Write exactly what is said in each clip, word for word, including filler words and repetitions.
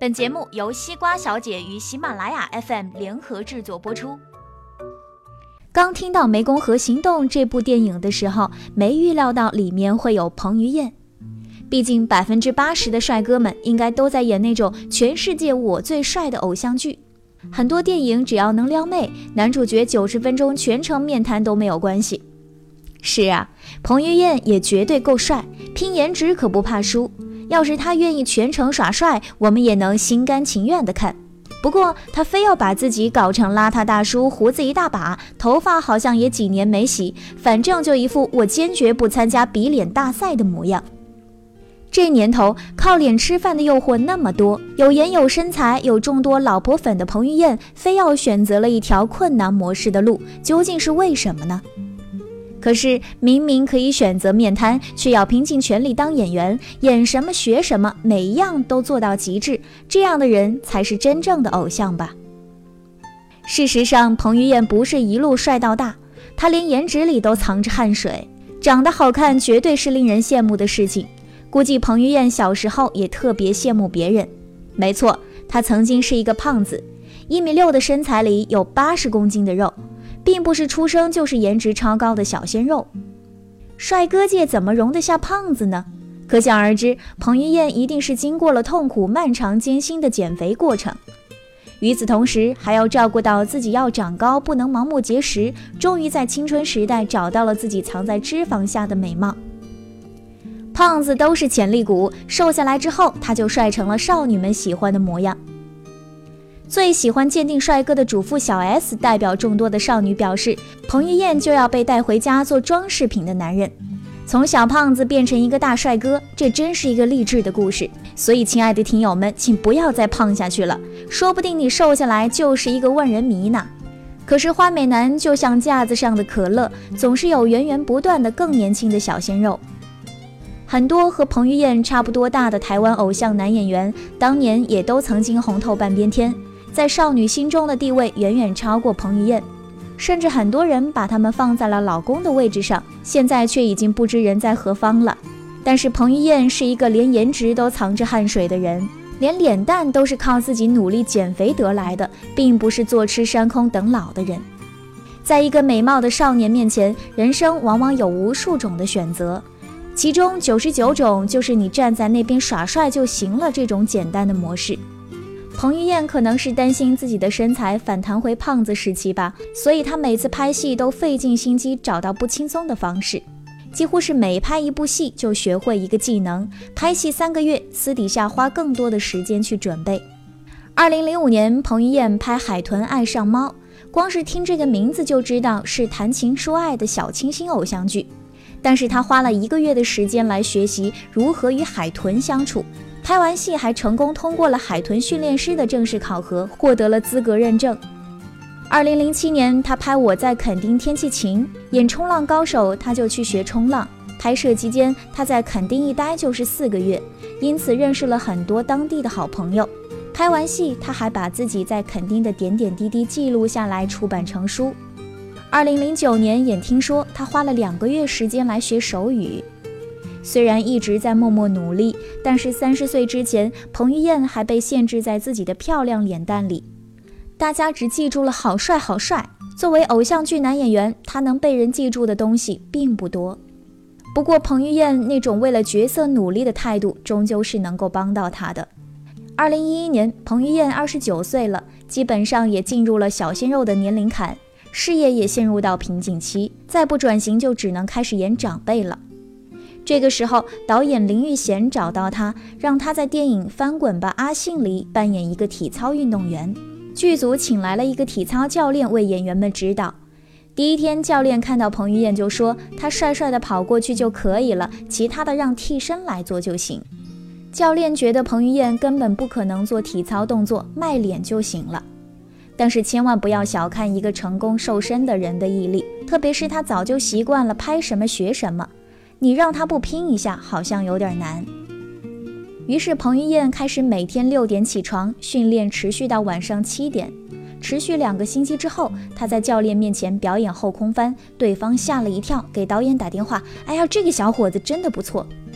本节目由西瓜小姐与喜马拉雅 F M 联合制作播出。刚听到《湄公河行动》这部电影的时候，没预料到里面会有彭于晏。毕竟百分之八十的帅哥们应该都在演那种全世界我最帅的偶像剧。很多电影只要能撩妹，男主角九十分钟全程面瘫都没有关系。是啊，彭于晏也绝对够帅，拼颜值可不怕输。要是他愿意全程耍帅，我们也能心甘情愿地看。不过他非要把自己搞成邋遢大叔，胡子一大把，头发好像也几年没洗，反正就一副我坚决不参加比脸大赛的模样。这年头靠脸吃饭的诱惑那么多，有颜有身材有众多老婆粉的彭于晏非要选择了一条困难模式的路，究竟是为什么呢？可是明明可以选择面瘫，却要拼尽全力当演员，演什么学什么，每一样都做到极致，这样的人才是真正的偶像吧。事实上，彭于晏不是一路帅到大，他连颜值里都藏着汗水，长得好看绝对是令人羡慕的事情。估计彭于晏小时候也特别羡慕别人。没错，他曾经是一个胖子，一米六的身材里有八十公斤的肉，并不是出生就是颜值超高的小鲜肉。帅哥界怎么容得下胖子呢？可想而知，彭于晏一定是经过了痛苦漫长艰辛的减肥过程。与此同时，还要照顾到自己要长高，不能盲目节食，终于在青春时代找到了自己藏在脂肪下的美貌。胖子都是潜力股，瘦下来之后他就帅成了少女们喜欢的模样。最喜欢鉴定帅哥的主妇小 S 代表众多的少女表示，彭于晏就要被带回家做装饰品的男人。从小胖子变成一个大帅哥，这真是一个励志的故事。所以亲爱的听友们，请不要再胖下去了，说不定你瘦下来就是一个万人迷呢。可是花美男就像架子上的可乐，总是有源源不断的更年轻的小鲜肉。很多和彭于晏差不多大的台湾偶像男演员，当年也都曾经红透半边天，在少女心中的地位远远超过彭于晏，甚至很多人把他们放在了老公的位置上，现在却已经不知人在何方了。但是彭于晏是一个连颜值都藏着汗水的人，连脸蛋都是靠自己努力减肥得来的，并不是坐吃山空等老的人。在一个美貌的少年面前，人生往往有无数种的选择，其中九十九种就是你站在那边耍帅就行了这种简单的模式。彭于晏可能是担心自己的身材反弹回胖子时期吧，所以他每次拍戏都费尽心机找到不轻松的方式，几乎是每拍一部戏就学会一个技能，拍戏三个月，私底下花更多的时间去准备。二零零五年，彭于晏拍《海豚爱上猫》，光是听这个名字就知道是谈情说爱的小清新偶像剧。但是他花了一个月的时间来学习如何与海豚相处，拍完戏还成功通过了海豚训练师的正式考核，获得了资格认证。二零零七年，他拍《我在垦丁天气晴》，演冲浪高手，他就去学冲浪。拍摄期间，他在垦丁一待就是四个月，因此认识了很多当地的好朋友。拍完戏，他还把自己在垦丁的点点滴滴记录下来，出版成书。二零零九年，也听说他花了两个月时间来学手语。虽然一直在默默努力，但是三十岁之前，彭于晏还被限制在自己的漂亮脸蛋里。大家只记住了好帅好帅，作为偶像剧男演员，他能被人记住的东西并不多。不过彭于晏那种为了角色努力的态度，终究是能够帮到他的。二零一一年，彭于晏二十九岁了，基本上也进入了小鲜肉的年龄坎，事业也陷入到瓶颈期，再不转型就只能开始演长辈了。这个时候，导演林育贤找到他，让他在电影《翻滚吧，阿信》里扮演一个体操运动员。剧组请来了一个体操教练为演员们指导。第一天，教练看到彭于晏就说，他帅帅的跑过去就可以了，其他的让替身来做就行。教练觉得彭于晏根本不可能做体操动作，卖脸就行了。但是千万不要小看一个成功瘦身的人的毅力，特别是他早就习惯了拍什么学什么，你让他不拼一下好像有点难。于是彭于晏开始每天六点起床，训练持续到晚上七点。持续两个星期之后，他在教练面前表演后空翻，对方吓了一跳，给导演打电话，哎呀，这个小伙子真的不错。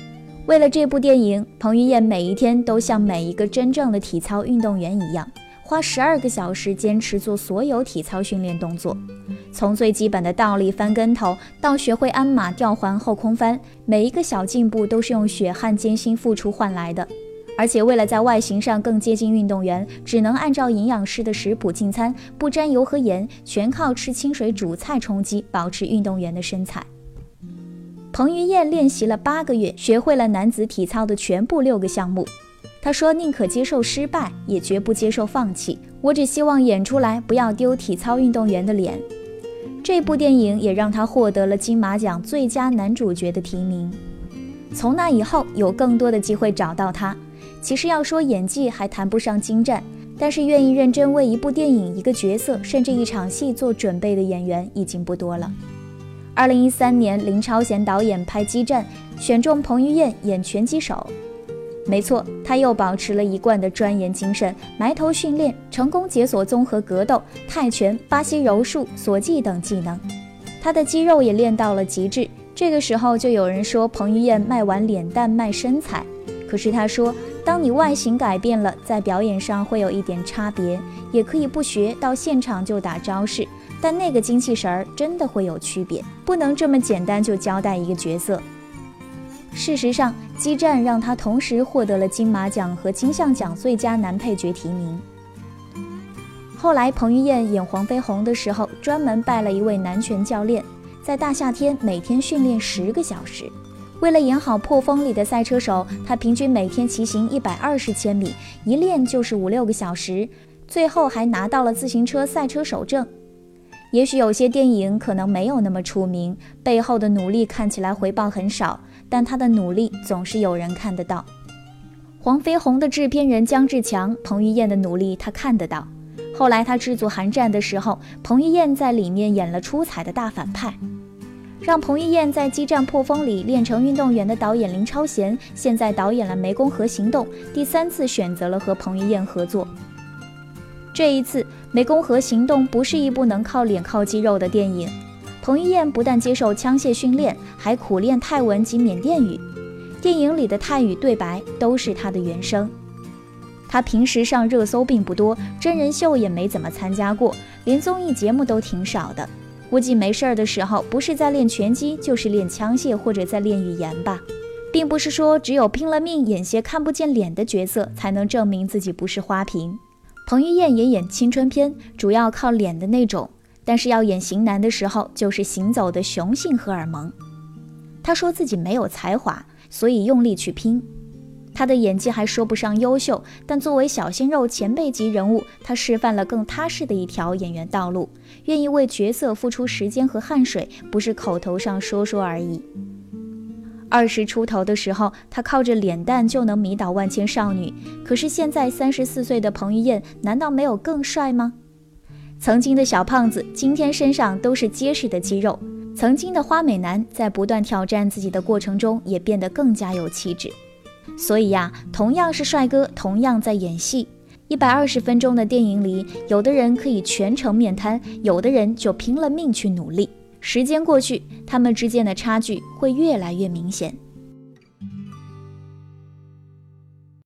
为了这部电影，彭于晏每一天都像每一个真正的体操运动员一样，花十二个小时坚持做所有体操训练动作，从最基本的倒立翻跟头到学会鞍马吊环后空翻，每一个小进步都是用血汗艰辛付出换来的。而且为了在外形上更接近运动员，只能按照营养师的食谱进餐，不沾油和盐，全靠吃清水煮菜充饥，保持运动员的身材。彭于晏练习了八个月，学会了男子体操的全部六个项目。他说，宁可接受失败，也绝不接受放弃，我只希望演出来，不要丢体操运动员的脸。这部电影也让他获得了金马奖最佳男主角的提名。从那以后，有更多的机会找到他。其实要说演技还谈不上精湛，但是愿意认真为一部电影、一个角色，甚至一场戏做准备的演员已经不多了。二零一三年，林超贤导演拍《激战》，选中彭于晏演拳击手。没错，他又保持了一贯的钻研精神，埋头训练，成功解锁综合格斗、泰拳、巴西柔术、锁技等技能。他的肌肉也练到了极致。这个时候就有人说彭于晏卖完脸蛋卖身材，可是他说，当你外形改变了，在表演上会有一点差别，也可以不学，到现场就打招式，但那个精气神儿真的会有区别，不能这么简单就交代一个角色。事实上，激战让他同时获得了金马奖和金像奖最佳男配角提名。后来彭于晏演黄飞鸿的时候，专门拜了一位男拳教练，在大夏天每天训练十个小时。为了演好破风里的赛车手，他平均每天骑行一百二十千米，一练就是五六个小时，最后还拿到了自行车赛车手证。也许有些电影可能没有那么出名，背后的努力看起来回报很少，但他的努力总是有人看得到。黄飞鸿的制片人姜志强，彭于晏的努力他看得到。后来他制作寒战的时候，彭于晏在里面演了出彩的大反派。让彭于晏在激战破风里练成运动员的导演林超贤，现在导演了《湄公河行动》，第三次选择了和彭于晏合作。这一次，《湄公河行动》不是一部能靠脸靠肌肉的电影。彭于晏不但接受枪械训练，还苦练泰文及缅甸语。电影里的泰语对白都是他的原声。他平时上热搜并不多，真人秀也没怎么参加过，连综艺节目都挺少的。估计没事儿的时候，不是在练拳击，就是练枪械或者在练语言吧。并不是说只有拼了命演些看不见脸的角色，才能证明自己不是花瓶。彭于晏也演青春片，主要靠脸的那种，但是要演型男的时候，就是行走的雄性荷尔蒙。他说自己没有才华，所以用力去拼。他的演技还说不上优秀，但作为小鲜肉前辈级人物，他示范了更踏实的一条演员道路，愿意为角色付出时间和汗水，不是口头上说说而已。二十出头的时候，他靠着脸蛋就能迷倒万千少女，可是现在三十四岁的彭于晏，难道没有更帅吗？曾经的小胖子，今天身上都是结实的肌肉；曾经的花美男，在不断挑战自己的过程中，也变得更加有气质。所以呀，同样是帅哥，同样在演戏，一百二十分钟的电影里，有的人可以全程面瘫，有的人就拼了命去努力。时间过去，他们之间的差距会越来越明显。